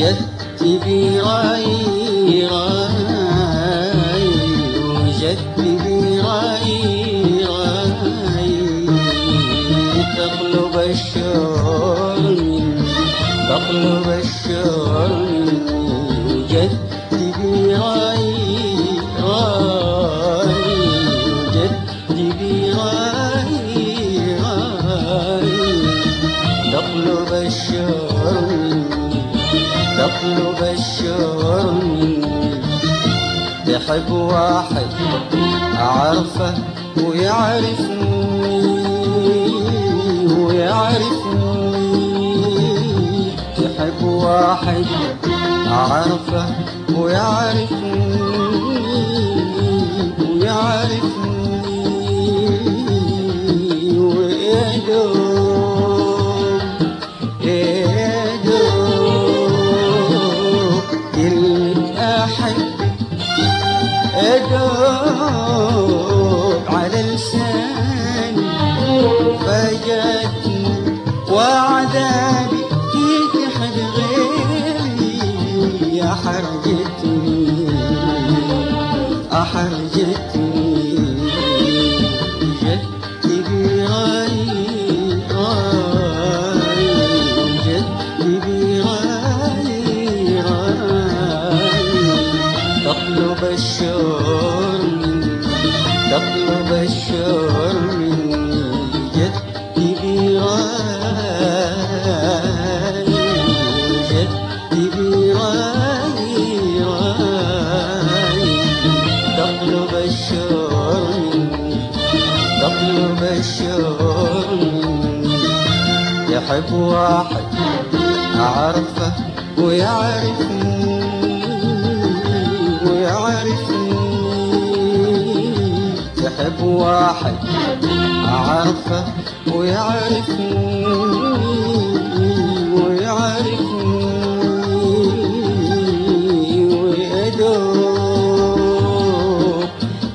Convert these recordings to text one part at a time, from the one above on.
وجدت براي راي، وجدت براي راي، تطلب الشعر مني، تطلب الشعر مني. وجدت براي راي، وجدت براي راي، تطلب الشعر مني، تطلب الشعر مني. تحب واحد أعرفه ويعرفني، ويعرفني. تحب واحد أعرفه ويعرفني، ويعرفني. ويدوب يدوب كلمة أحبك، أدوب على لساني. فجأتني وعذابي تحب غيري، يا حرجتني، أحرجتني. وجدت براي راي، وجدت براي راي، تطلب الشعر مني، تطلب الشعر مني. وجدت براي، وجدت براي راي، تطلب الشعر مني، تطلب الشعر مني. يحب واحد أعرفه ويعرفني، ويعرفني. يحب واحد أعرفه ويعرفني، ويعرفني. ويدوب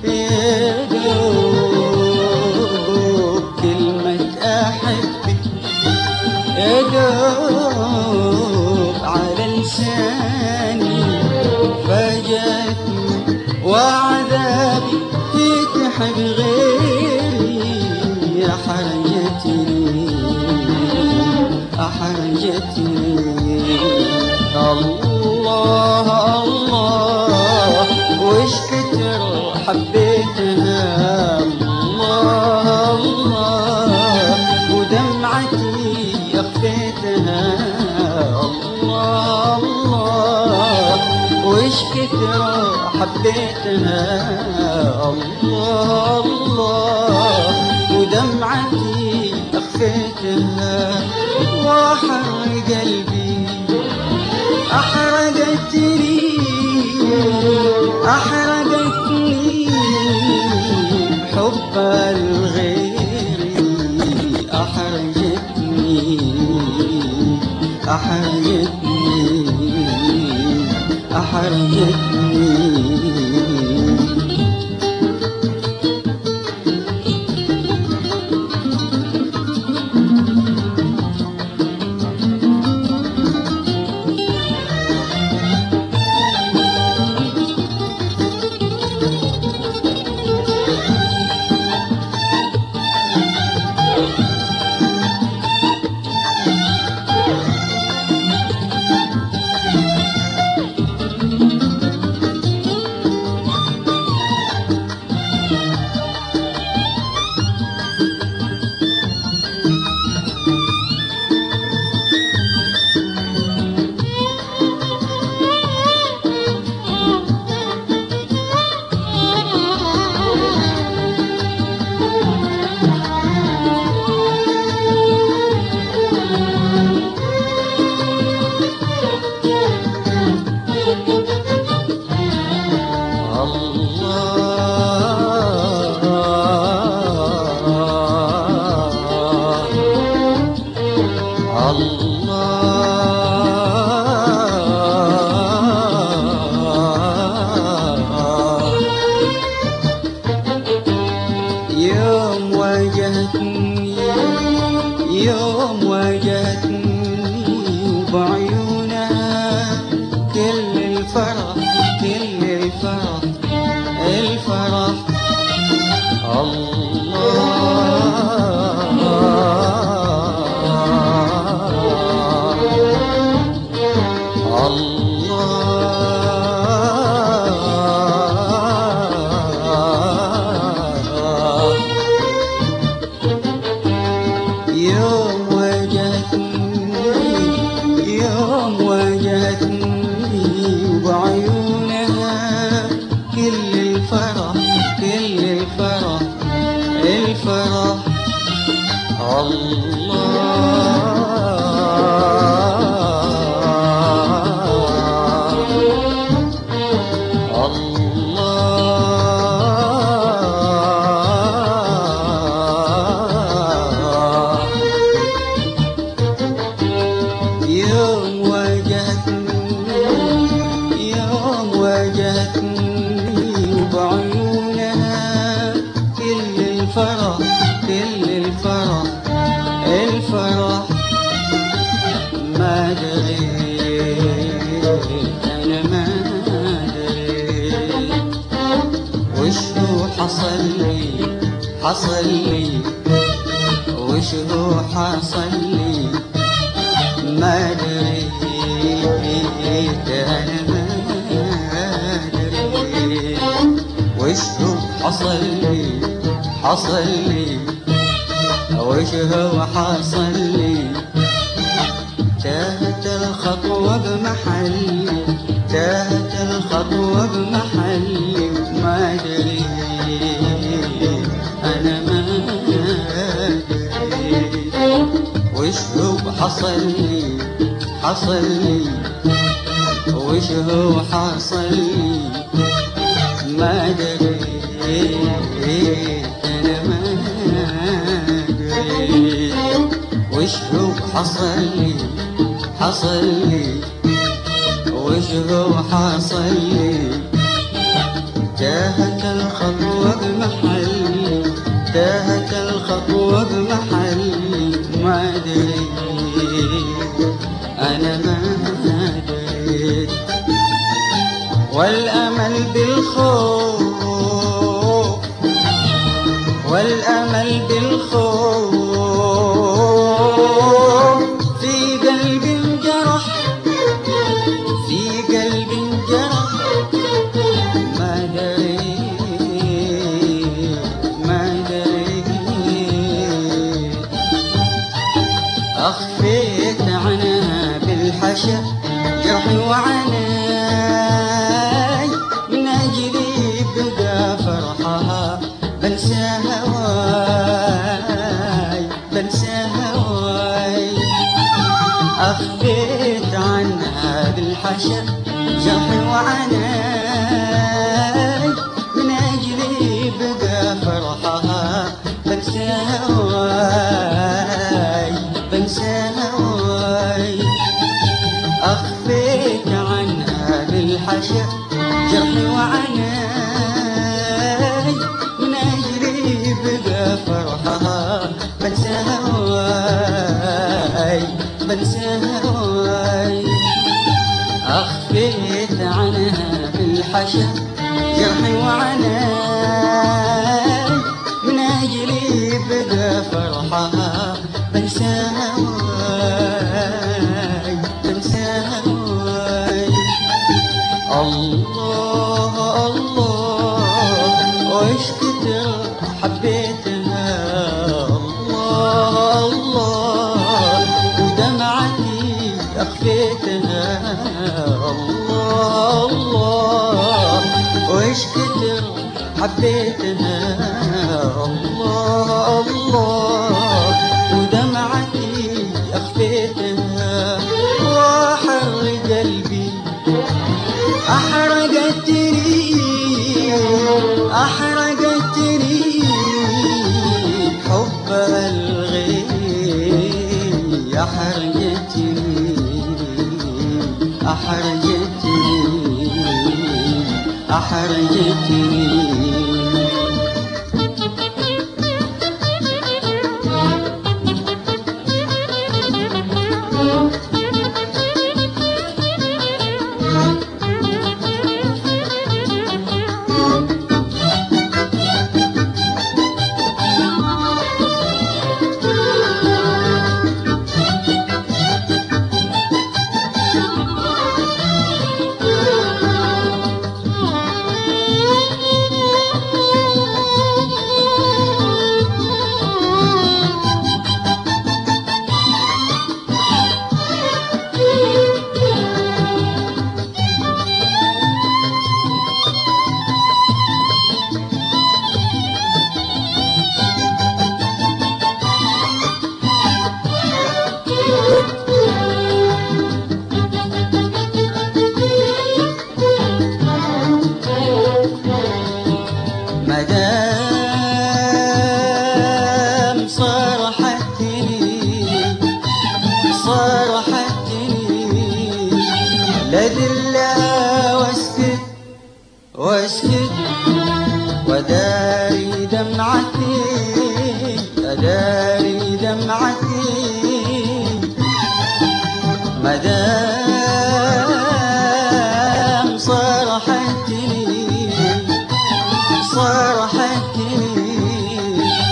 يدوب كلمة أحبك، يدوب على لساني. فجأتني وعذابي تحب غيري، يا حرجتني، أحرجتني. الله الله وش كتر حبيتها، الله الله ودمعتي أخفيتها. الله الله وش كتر حبيتها، الله الله ودمعتي أخفيتها. وأحرق قلبي، أحرقتني، أحرقتني حب الغير. أحرقتني، أحرقتني، أحرقتني. يوم واجهتني وبعيونها حصل لي وش هو حصل لي ما دريت أنا ما دريت وش هو حصل لي حصل لي وش هو حصل لي تاهت الخطوة بمحلي تاهت الخطوة بمحلي ما دريت أنا ما دريت وش هو حصل لي حصل لي وش هو حصل لي ما دريت أنا ما دريت وش هو حصل لي حصل لي وش هو حصل لي تاهت الخطوة بمحلي تاهت الخطوة بمحلي ما دريت أنا ما دريت والأمل بالخوف والأمل بالخوف في قلب انجرح في قلب انجرح ما دريت ما دريت أخفيت عنها بالحشا جرحي وعناي من أجلي بدا فرحها بنسى هواي بنسى هواي أخفيت عنها بالحشا جرحي وعناي من أجلي بدا فرحها بنسى هواي بنسى هواي أخفيت عنها بالحشا جرحي وعناي من أجلي بدا فرحها بنسى هواي بنسى هواي أخفيت عنها بالحشا جرحي وعناي من أجلي بدا فرحها بنسى هواي بنسى هواي الله الله وش كتر حبيتها الله الله ودمعتي أخفيتها الله الله وش كتر حبيتها الله الله ودمعتي أخفيتها وحرق قلبي أحرقتني أحرقتني حبها الغير أحرقتني أحرقتني أحرقتني مدام صرحتني لدلها واسكت واسكت وداري دمعتي أداري دمعتي مدام صرحتني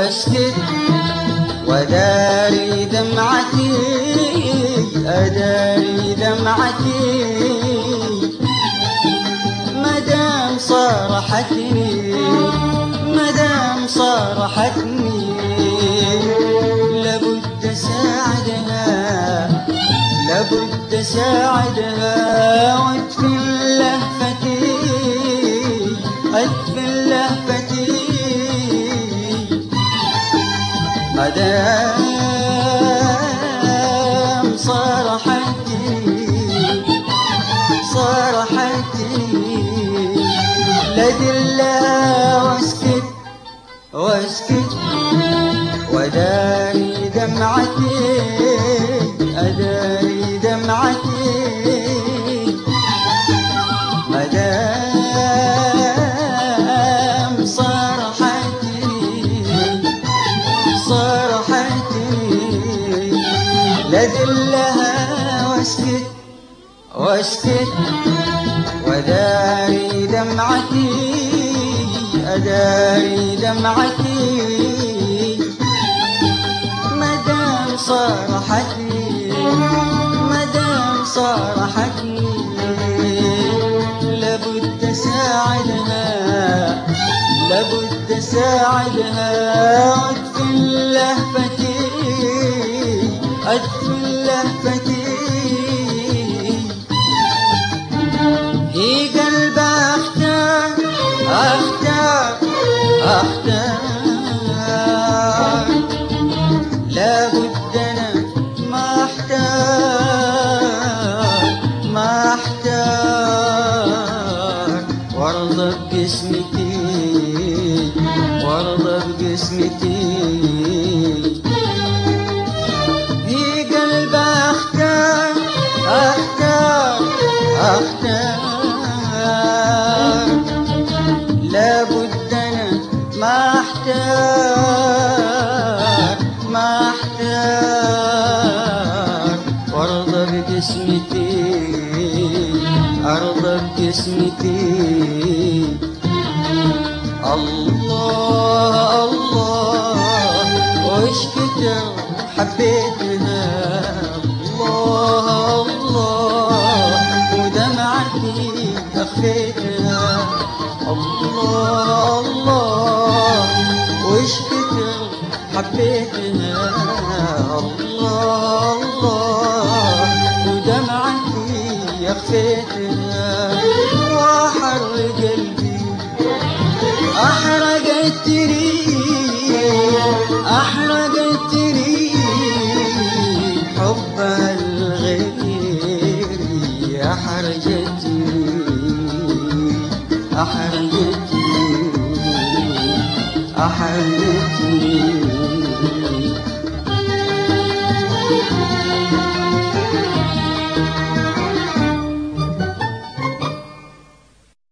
واسكت وداري دمعتي أداري دمعتي مدام صارحتني مدام صارحتني لابد ساعدها لابد ساعدها وادفن لهفتي ادفن لهفتي مدام صارحتني صارحتني لدلها واسكت واسكت وداري دمعتي أداري دمعتي مدام صارحتني صارحتني لدلها واسكت واسكت وداري دمعتي أداري دمعتي مدام صارحتني مدام صارحتني لابد ساعدها لابد ساعدها وادفن لهفتي ادفن لهفتي هي قلب اختار اختار اختار لابد انا ما احتار ما احتار وارضى بقسمتي وارضى بقسمتي هي قلب اختار اختار اختار لابد انا ما احتار ما احتار وارضى بقسمتي ارضى بقسمتي الله الله وش كتر حبيتها الله الله ودمعتي اخفيتها الله الله وش كتر حبيتها الله الله ودمعتي اخفيتها